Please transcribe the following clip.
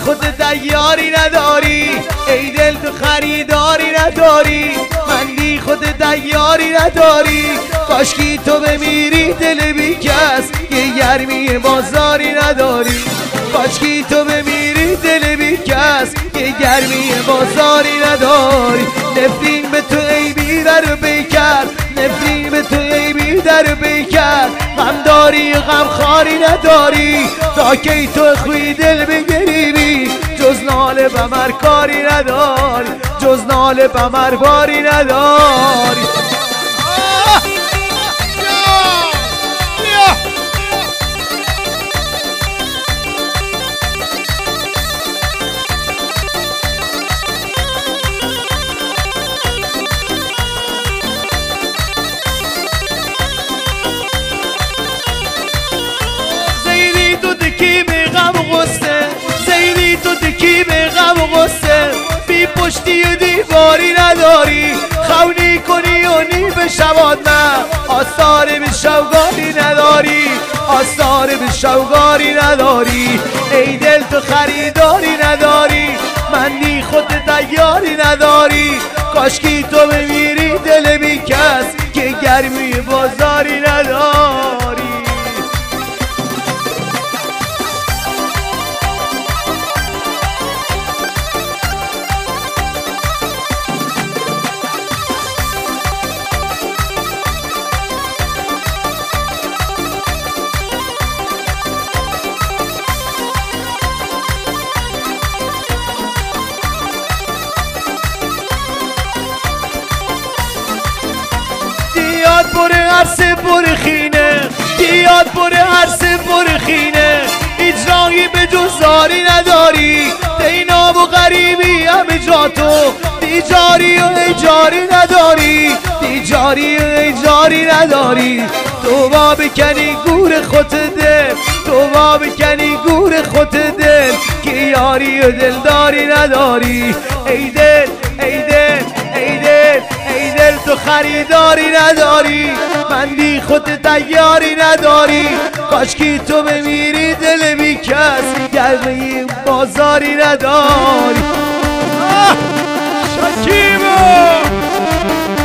خودت تیاری نداری، ای دل تو خریداری نداری، من بی خودت تیاری نداری. کاشکی تو بمیری دل بی کس که گرمی بازاری نداری، کاشکی تو بمیری دل بی کس که گرمی بازاری نداری. نفرین به تو ای بی در بیکر، نفرین به تو ای بی در بیکر، غم داری غم خاری نداری، تا کی تو خوی دل بگریبی، جز ناله بمر کاری نداری، جز ناله بمر باری نداری. کی به غم و غصه بی پشتی و دیواری نداری، خونی کنی و نی به شواد نه، آثار به شوگاری نداری، آثار به شوگاری نداری. ای دل تو خریداری نداری، من بی خود تیاری نداری، کاشکی تو بمیری دل بی کس که گرمی بازاری نداری. دیاد بره عرصه برخینه، دیاد بره عرصه برخینه، اجرایی به جزاری نداری، دیناب و غریبی همه جا تو، دیجاری و ایجاری نداری، دیجاری و ایجاری نداری. تو با بکنی گور خود دل، تو با بکنی گور خود دل، که یاری و دلداری نداری. ای دل ای دل ای دل ای دل تو خریداری نداری، من بی خود تیاری نداری، کاشکی تو بمیری دل بی کس گرمی بازاری نداری. شکیبا